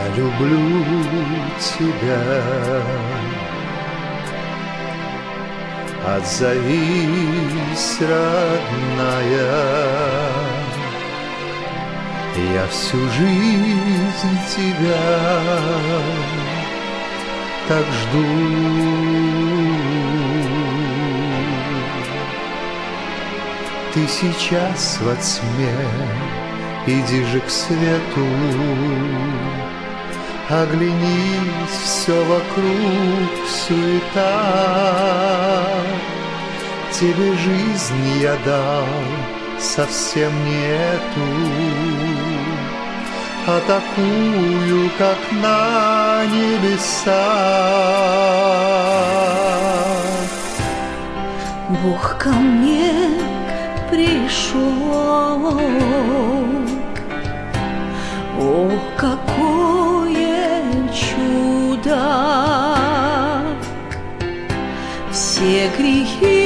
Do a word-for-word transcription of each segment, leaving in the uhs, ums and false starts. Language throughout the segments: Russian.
люблю тебя. Отзовись, родная, я всю жизнь тебя так жду. Ты сейчас во тьме, иди же к свету, оглянись, все вокруг суета. Тебе жизнь я дал, совсем не эту, а такую, как на небесах. Бог ко мне пришел, о, какое чудо! Все грехи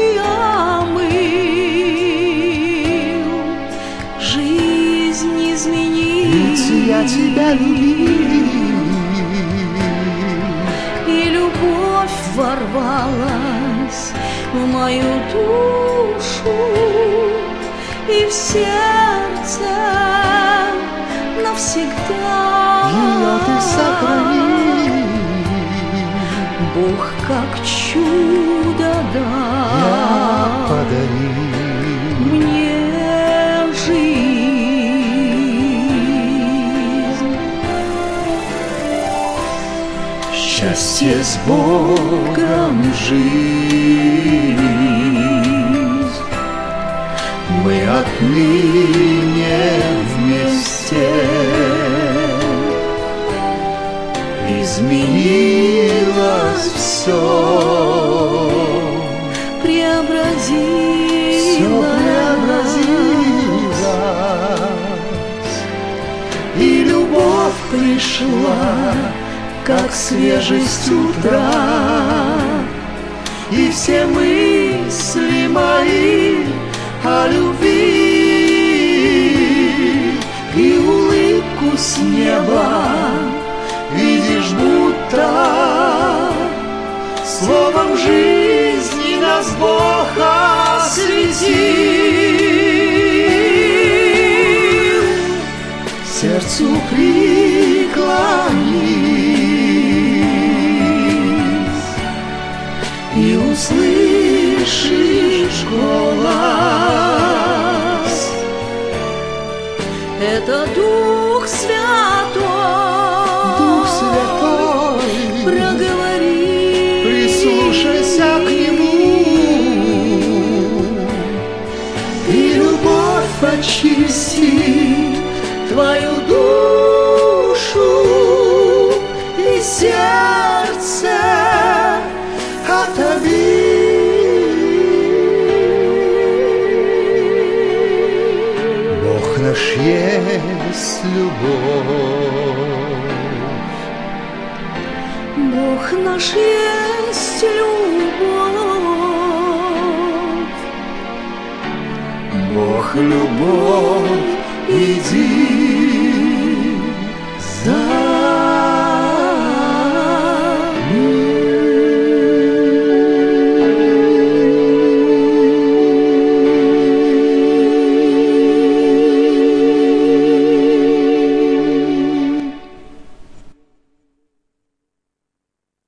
омыл, жизнь изменил. Ведь я тебя любил, и любовь ворвалась в мою душу и в сердце навсегда. ее ты сохрани. Бог как чудо дал Подари мне жизнь. счастье с Богом жизнь. Мы отныне вместе. Изменилось все, преобразилось, все преобразилось, и любовь пришла, как свежесть утра, и все мысли мои о любви, и улыбку с неба видишь, будто словом жизни нас Бог осветил. Сердцу преклонись и услышишь голос. Это Дух Святой, Дух Святой, проговори, прислушайся к Нему, и любовь очистит твою душу и сердце от обид. Бог наш есть любовь. Бог наш есть любовь. Бог любовь, иди